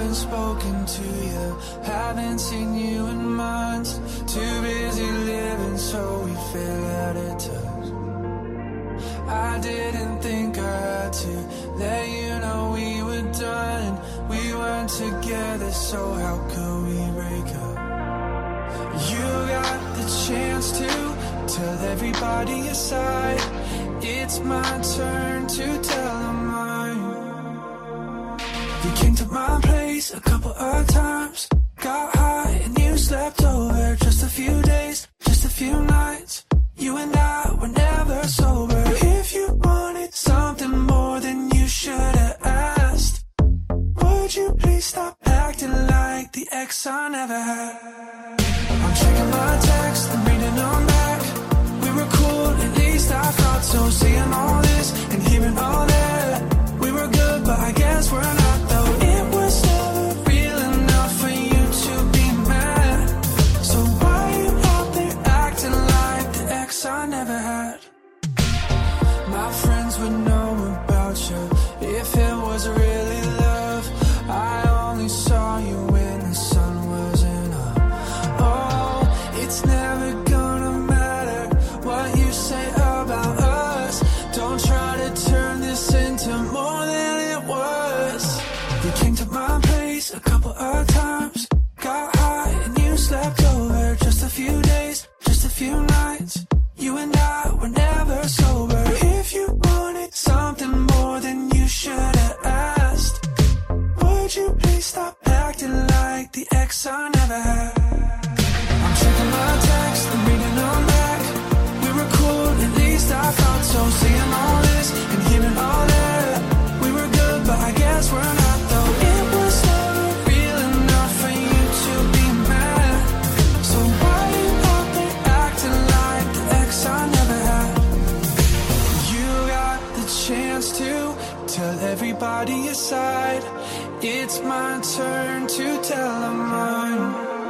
haven't spoken to you, haven't seen you in months. Too busy living so we fell out of touch. I didn't think I had to let you know we were done. We weren't together, so how could we break up? You got the chance to tell everybody aside. It's my turn to tell them mine. You came to my place a couple of times, got high and you slept over. Just a few days, just a few nights. You and I were never sober. If you wanted something more, then you should have asked. Would you please stop acting like the ex I never had? I'm checking my text and reading them back. We were cool, at least I thought so. Seeing all this and hearing all that, we were good, but I guess we're not though. It was never real enough for you to be mad. So why you out there acting like the ex I never had? My friends would know about you if it was really love. I only saw you when the sun wasn't up. Oh, it's never gonna matter what you say about us. Don't try to turn this into more than it was. You came to my place a couple of times, got high and you slept over. Just a few days, just a few nights. You and I were never sober. If you wanted something more, then you should have asked. Would you please stop acting like the ex I never had? I'm checking my text and reading them back. We were cool, at least I thought so. Seeing all this and hearing all that, we were good, but I guess we're not though. It was never real enough for you to be mad. So why you out there acting like the ex I never had? You got the chance to tell everybody aside. It's my turn to tell them mine.